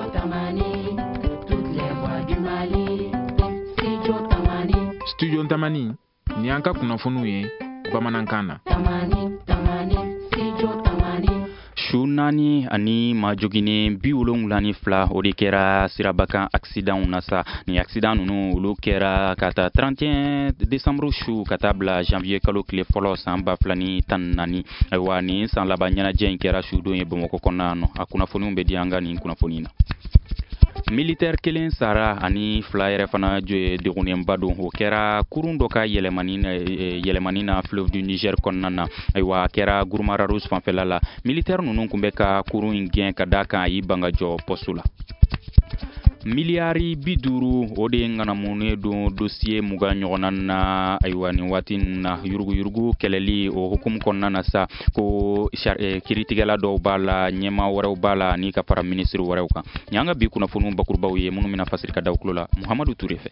Tamani, toutes les voix du Mali. Studio Tamani. Studio Tamani, ni anka kunafunu ye, Bamanankana. Tamani, Studio Tamani. Shunani ani majogine biwolonwulani fila o de kɛra sirabakan accident na sa ni accident nunu olu kɛra ka ta 31 décembre su ka taa bila janvier kalo tile fɔlɔ san 2014 ayiwa ni san laban ɲɛnajɛ in kɛra su don ye Bamakɔ kɔnɔna nɔ a kunnafoniw bɛ di an ka nin kunnafoni na. Militaire kelen sara ani fila yɛrɛ fana degunenba don o kɛra kurun dɔ ka yɛlɛmani na fleuve du Niger kɔnɔna na ayiwa a kɛra Gurumara Rose fanfɛla la militaire ninnu kun bɛ ka kurun in gɛn ka da kan a y'i ban ka jɔ poste la. Miliyari 50 o de ŋanamunen don dossier muga ɲɔgɔnna na ayiwa nin waati na yurugu kɛlɛli o hukumu kɔnɔna na sa ko kiritigɛla dɔw b'a la ɲɛma wɛrɛw b'a la ani ka fara ministre wɛrɛw kan ni an ka bi kunnafoniw bakurubaw ye minnu bɛna fasiri ka da u tulo la Muhamadu Ture fɛ.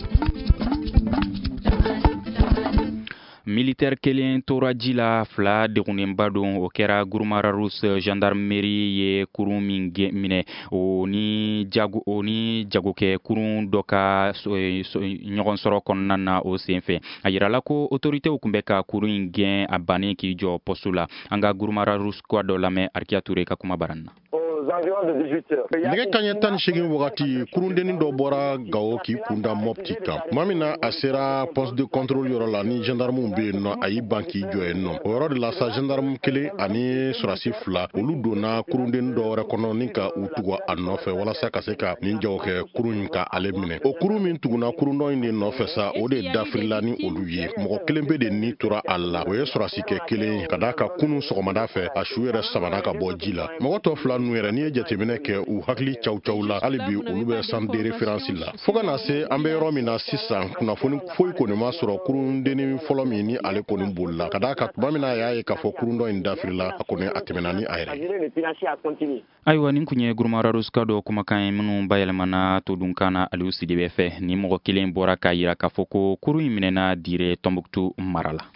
Militaire kelen tora ji la fila degunenba don o kɛra Gurumara Rose gendarmerie ye kurun min minɛ o ni jagokɛ kurun dɔ ka ɲɔgɔn sɔrɔ kɔnɔna na o senfɛ a yirala ko autoritew kun bɛ ka kurun in gɛn a bannen k'i jɔ poste la an ka Gurumara Rose kwa dɔ lamɛn Arikia Ture ka kuma baran na. Nɛgɛ kanɲɛ 18 wagati kurundennin dɔ bɔra Gao k'i kunda Mopti kan. Tuma min na a sera poste de contrôle yɔrɔ la ni gendarmew bɛ yen nɔ a y'i ban k'i jɔ yen nɔ. O yɔrɔ de la sa gendarme kelen ani surasi fila olu donna kurundennin dɔ wɛrɛ kɔnɔ ni ka u tugu a nɔfɛ walasa ka se ka nin jagokɛ kurun in ka ale minɛ. O kurun min tuguna kurun dɔ in de nɔfɛ sa o de dafirila ni olu ye. Mɔgɔ kelen bɛ de ni tora a la o ye surasikɛ kelen ka da ka kunun sɔgɔmada fɛ a su yɛrɛ sabana ka bɔ ji la. Mɔgɔ tɔ fila nu yɛrɛ n'i ye jateminɛ kɛ u hakili caw la hali bi olu bɛ centre de référence la fo ka na se an bɛ yɔrɔ min na sisan kunnafoni foyi kɔni ma sɔrɔ kurundennin fɔlɔ min ni ale kɔni bolila ka da ka tuma min na a y'a ye k'a fɔ kurun dɔ in dafirila a kɔni a tɛmɛna ni a yɛrɛ. Ayiwa nin kun ye Gurumara Rose ka dɔ kumakan ye minnu bayɛlɛmana to dunkan na Aliou Sidibe fɛ ni mɔgɔ kelen bɔra k'a yira k'a fɔ ko kurun in minɛna dire Tombouctou mara la.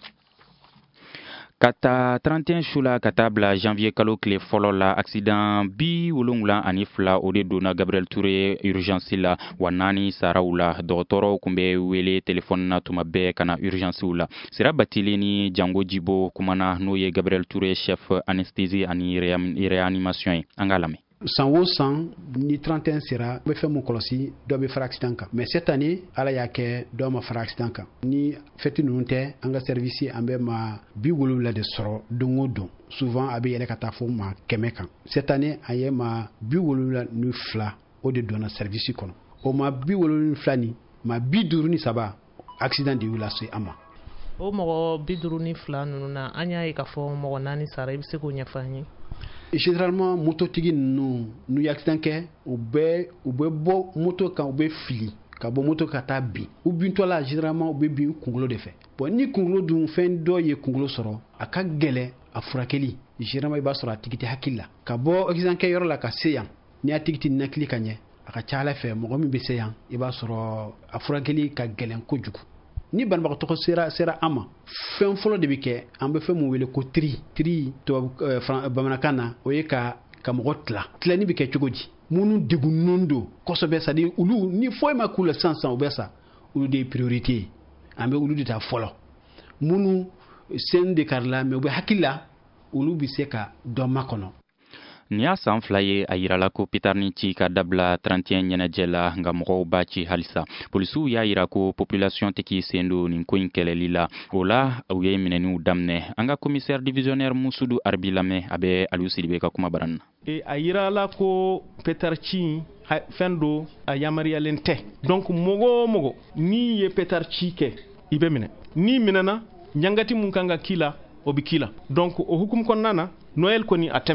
Ka taa 31 su la ka taa bila janvier kalo tile fɔlɔ la accident 72 o de donna Gabriel Touré urgence la wa 4 saraw la dɔgɔtɔrɔw kun bɛ wele telefɔni na tuma bɛɛ ka na urgence la Sira Batile ni Jango Jibo kumana n'o ye Gabriel Touré chef anesthésie ani réanimation ye an ka lamɛn. San o san ni 31 sera bɛ fɛn mun kɔlɔsi dɔ bɛ fara accident kan mais cette année ala y'a kɛ dɔ ma fara accident kan ni fɛti ninnu tɛ an ka service an bɛ ma 70 de sɔrɔ don o don souvent a bɛ yɛlɛ ka taa fo ma 100 kan cette année an ye ma 72 o de donna service kɔnɔ o ma 72 ni ma 53 accident de y'u lase an ma. O mɔgɔ 52 ninnu na an y'a ye k'a fɔ mɔgɔ 4 sara i bɛ se k'o ɲɛfɔ an ye. Généralement mototigi ninnu n'u ye accident kɛ u bɛ bɔ moto kan u bɛ fili ka bɔ moto ka taa bin u bintɔ la généralement u bɛ bin u kunkolo de fɛ bon ni kunkolo dun fɛn dɔ ye kunkolo sɔrɔ a ka gɛlɛn a furakɛli généralement i b'a sɔrɔ a tigi tɛ hakili la ka bɔ accident kɛ yɔrɔ la ka se yan ni a tigi tɛ ninakili ka ɲɛ a ka ca ala fɛ mɔgɔ min bɛ se yan i b'a sɔrɔ a furakɛli ka gɛlɛn kojugu ni banabagatɔ sera an ma fɛn fɔlɔ de bɛ kɛ an bɛ fɛn mun wele ko tri bamanankan na o ye ka mɔgɔ tilani bɛ kɛ cogo di minnu degunnen don kosɛbɛ c'est à dire olu ni foyi ma k'u la sisan u bɛ sa olu de ye priorité ye an bɛ olu de ta fɔlɔ minnu sen de karila mais u bɛ hakili la olu bɛ se ka dɔ makɔnɔ. Ni y'a san 2 ye a yirala ko Peter ni ci ka dabila 31 ɲɛnajɛ la nka mɔgɔw b'a ci halisa polisiw y'a yira ko population tɛ k'i sen don nin ko in kɛlɛli la o la u ye minɛniw daminɛ an ka commissaire divisionnaire Musudu Arbi lamɛn a bɛ Aliou Sidibe ka kuma baran na. A yirala ko Peter ci fɛn do a yamariyalen tɛ donc mɔgɔ n'i ye Peter ci kɛ i bɛ minɛ n'i minɛna ɲangati mun kan ka k'i la o bɛ k'i la donc o hukumu kɔnɔna na Noël kɔni a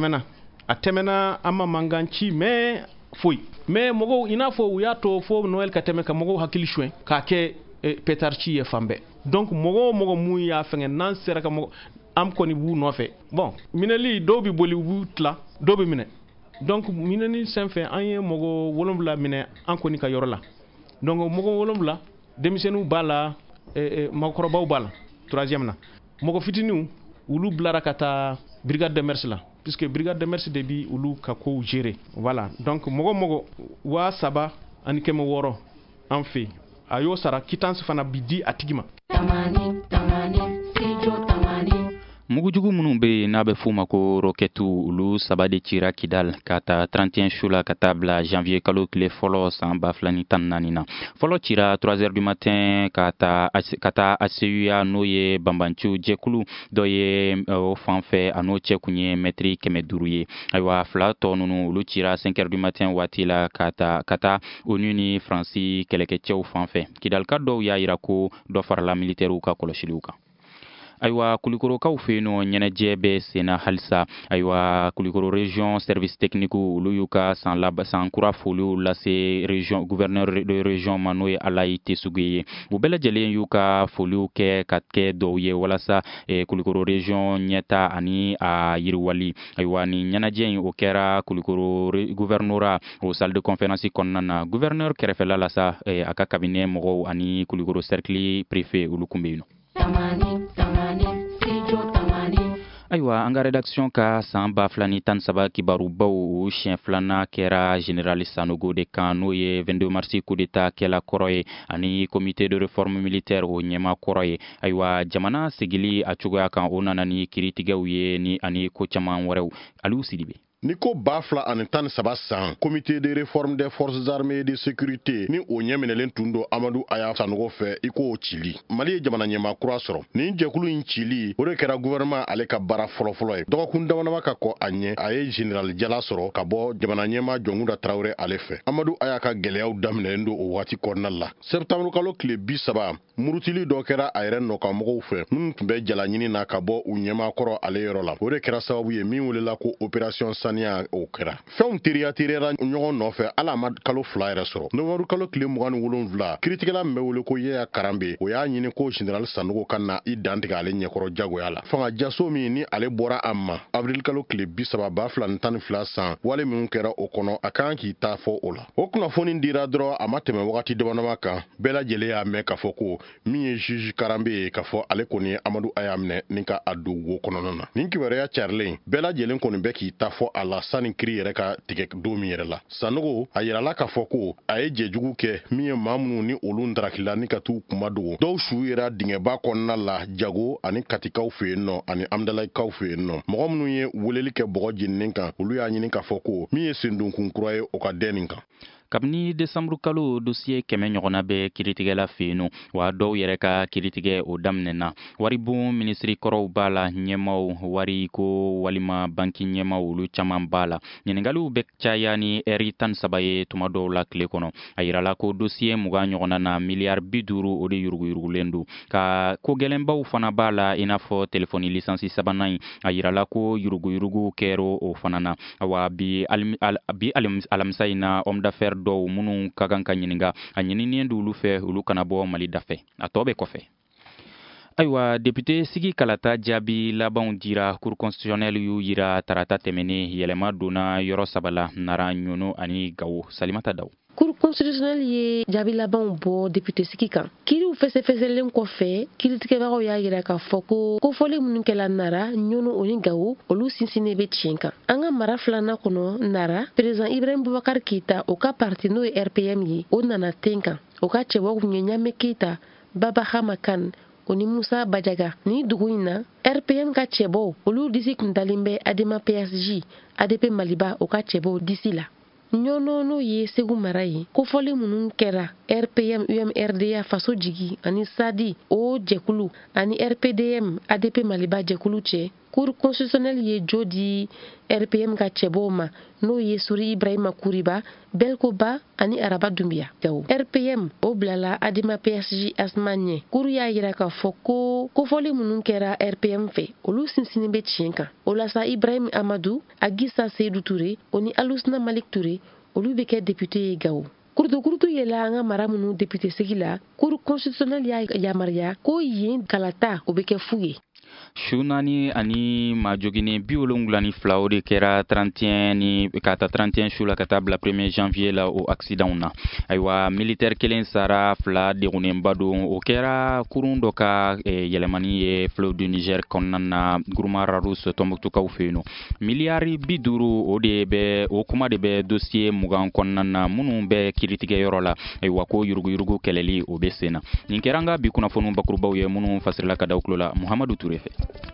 tɛmɛna an ma mankan ci mais foyi mais mɔgɔw i n'a fɔ u y'a to fo Noël ka tɛmɛ ka mɔgɔw hakili suɲɛ k'a kɛ Peter ci ye fan bɛɛ donc mɔgɔ mun y'a fɛngɛ n'an sera ka mɔgɔ an kɔni b'u nɔfɛ bon minɛli dɔw bɛ boli u b'u tila dɔw bɛ minɛ donc minɛni senfɛ an ye mɔgɔ 7 minɛ an kɔni ka yɔrɔ la donc mɔgɔ 7 denmisɛnninw b'a la mɔgɔkɔrɔbaw b'a la 3e na mɔgɔ fitininw olu bilara ka taa brigade de mers la puisque brigade de merci de bi olu ka ko gérer voilà donc mogo wa saba ani kɛmɛ wɔɔrɔ an fɛ a y'o sara quittance fana bi di a tigi ma. mugujugu minnu be n'a bɛ f'u ma ko rokɛtu olu saba de cira kidal ka ta 31 su la ka taa bila janvier kalo tile fɔlɔ san 2014 na fɔlɔ cira 3h du matin ka taa ACUA n'o ye banbanciw jɛkulu dɔ ye o fan fɛ a n'o cɛ kun ye mɛtiri 500 ye ayiwa fila tɔ ninnu olu cira 5h du matin waati la ka taa ONU ni Faransi kɛlɛkɛcɛw fan fɛ kidalika dɔw y'a yira ko dɔ farala militɛriw ka kɔlɔsiliw kan. Ayiwa kulikorokaw fɛ yen nɔ ɲɛnajɛ bɛ senna halisa ayiwa kulikoro région service technique olu y'u ka san kura foliw lase région gouverneur de région ma n'o ye Alayi Tesugu ye u bɛɛ lajɛlen y'u ka foliw kɛ ka kɛ dɔw ye walasa kulikoro région ɲɛta ani a yiriwali ayiwa ni ɲɛnajɛ in o kɛra kulikoro gouvernora o salle de conférence kɔnɔna na gouverneur kɛrɛfɛla la sa a ka cabinet mɔgɔw ani kulikoro cercle préfet olu kun bɛ yen nɔ. Ayiwa an ka rédaction ka san 2013 kibarubaw o siɲɛ filanan kɛra général Sanogo de kan n'o ye 22 mars coup d'état kɛla kɔrɔ ye ani comité de réforme militaire o ɲɛma kɔrɔ ye ayiwa jamana segili a cogoya kan o nana ni kiritigɛw ye ni ani ko caman wɛrɛw Aliou Sidibe. Niko bafla anitan sabasan comité de réforme des forces armées et de sécurité ni o ɲɛminɛlen tun do Amadou Aya Sanogo fɛ i ko cili Mali ye jamana ɲɛma kura sɔrɔ ni jɛkulu in cili o de kɛra gouvernement ale ka baara fɔlɔfɔlɔ ye dɔgɔkun damadama ka kɔ a ɲɛ a ye général Jala sɔrɔ ka bɔ jamana ɲɛma Jɔnkuda Traoré ale fɛ Amadou Aya ka gɛlɛyaw daminɛlen do o waati kɔnɔna la septembre kalo tile 30 murutili dɔ kɛra a yɛrɛ nɔ ka mɔgɔw fɛ minnu tun bɛ jala ɲini na ka bɔ u ɲɛma kɔrɔ ale yɔrɔ la o de kɛra sababu ye min welela ko opération saniya o kɛra fɛnw teriyara ɲɔgɔn nɔfɛ ala ma kalo 2 yɛrɛ sɔrɔ novembre kalo tile 27 kiritigɛla min bɛ wele ko Yeya Karambe o y'a ɲini ko général Sanogo ka na i dantigɛ ale ɲɛkɔrɔ jagoya la fanga jaso min ni ale bɔra a ma avril kalo tile 30 2012 san wale min kɛra o kɔnɔ a kan k'i ta fɔ o la o kunnafoni dira dɔrɔn a ma tɛmɛ wagati damadama kan bɛɛ lajɛlen y'a mɛn k'a fɔ ko min ye juge Karambe ye k'a fɔ ale kɔni ye Amadou Aya minɛ ni ka a don wo kɔnɔna na nin kibaruya carilen bɛɛ lajɛlen kɔni bɛ k'i ta fɔ a la sani kiri yɛrɛ ka tigɛ don min yɛrɛ la Sanogo a yirala k'a fɔ ko a ye jɛjugu kɛ min ye maa minnu ni olu ndarakila ni ka t'u kuma dogo dɔw su yɛrɛ dingɛba kɔnɔna la Jago ani Katikaw fɛ yen nɔ ani Amdalayikaw fɛ yen nɔ mɔgɔ minnu ye weleli kɛ bɔgɔ jeninen kan olu y'a ɲini k'a fɔ ko min ye sendonkun kura ye o ka den nin kan kabini décembre kalo dossier 100 ɲɔgɔnna bɛ kiritigɛla fɛ yen nɔ wa dɔw yɛrɛ ka kiritigɛ o daminɛna waribon ministri kɔrɔw b'a la ɲɛmaw wari ko walima banki ɲɛmaw olu caman b'a la ɲininkaliw bɛ caya ni ɛri 13 ye tuma dɔw la tile kɔnɔ a yirala ko dossier 20 ɲɔgɔnna na miliyari 50 o de yuruguyurugulen don ka ko gɛlɛnbaw fana b'a la i n'a fɔ telefoni lisansi sabanan in a yirala ko yuruguyurugu kɛra o fana na wa bi alamisa in na homme d'affaires dɔw minnu ka kan ka ɲininka a ɲininen d'olu fɛ olu kana bɔ Mali dafɛ a tɔ bɛ kɔfɛ. Ayiwa député Sigi Kalata jaabi labanw dira cour constitutionnelle y'u yira tarata tɛmɛnen yɛlɛma donna yɔrɔ saba la Nara Ɲono ani Gawo Salimata Daw. Cour constitutionnelle ye jaabi labanw bɔ député Sigi kan kiriw fɛsɛfɛsɛlen kɔfɛ kiritigɛbagaw y'a yira k'a fɔ ko kofɔli minnu kɛla Nara Ɲono ani Gawo olu sinsinnen bɛ tiɲɛ kan an ka mara filanan kɔnɔ Nara président Ibrahim Boubacar Keita o ka parti n'o ye RPM ye o nana ten kan o ka cɛbɔ kun ye Ɲame Keita Baba Hama Kane o ni Musa Bajaga ni dugu in na RPM ka cɛbɔ olu disi kun dalen bɛ Adema PSG ADP Maliba o ka cɛbɔ disi la Ɲono n'o ye Segu mara ye kofɔli minnu kɛra RPM UMRDA faso jigi ani SADI o jɛkulu ani RPDM ADP Maliba jɛkulu cɛ Cour constitutionnelle ye jo di RPM ka cɛbɔw ma n'o ye Suri Ibrahima Kuriba Belko Ba ani Araba Dumbiya Gawo RPM o bilala Adema PSG Asma ɲɛ Cour y'a yira k'a fɔ ko kofɔli minnu kɛra RPM fɛ olu sinsinnen bɛ tiɲɛ kan o la sa Ibrahim Amadou Agisa Seydou Touré o ni Alusna Malik Touré olu bɛ kɛ député ye Gawo kurutu yela an ka mara minnu député Sigi la Cour constitutionnelle y'a yamaruya ko yen kalata o bɛ kɛ fu ye Shunani ani majogine biolongulani fla de kera 31 ni kata 31 shula katabla 1er janvier la au accident na aywa militaire kelen sara fla de runembado o kera kurundo ka yelemani e flo du Niger konnana grumara rus tombuktu ka ufeno miliari biduru o de be o kuma de be dossier mugan konnana munu be kiritige yorola aywa ko yurugu keleli o be sena ninkeranga bi kuna fonu bakrubaw ye munu fasirla ka dawklola Muhammadu Tourefe